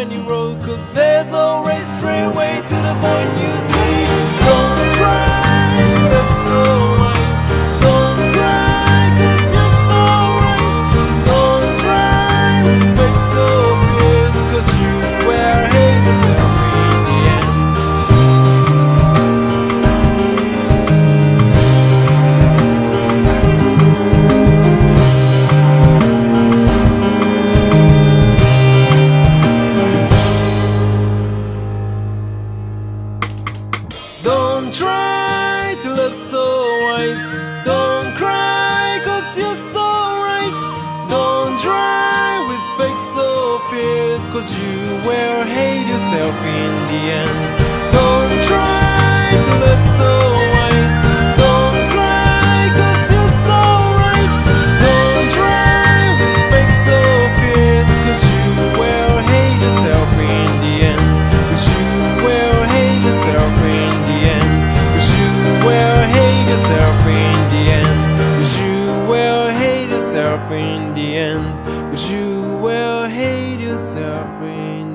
windy road, 'cause there's always straight way to the point you see. Don't try to live so wise. Don't cry 'cause you're so right. Don't try to speak so fierce, 'cause you will hate yourself in the end. Don't try to live so wise. Don't cry 'cause you're so right. Don't try with fake so fierce, 'cause you will hate yourself in the end. Don't try to live so wise. Don't cry 'cause you're so right. Don't try with fake so fierce, 'cause you will hate yourself in the end. 'Cause you will hate yourself in the end. 'Cause you will hate yourself in the end. 'Cause you will hate yourself in the end. 'Cause you will hate yourself in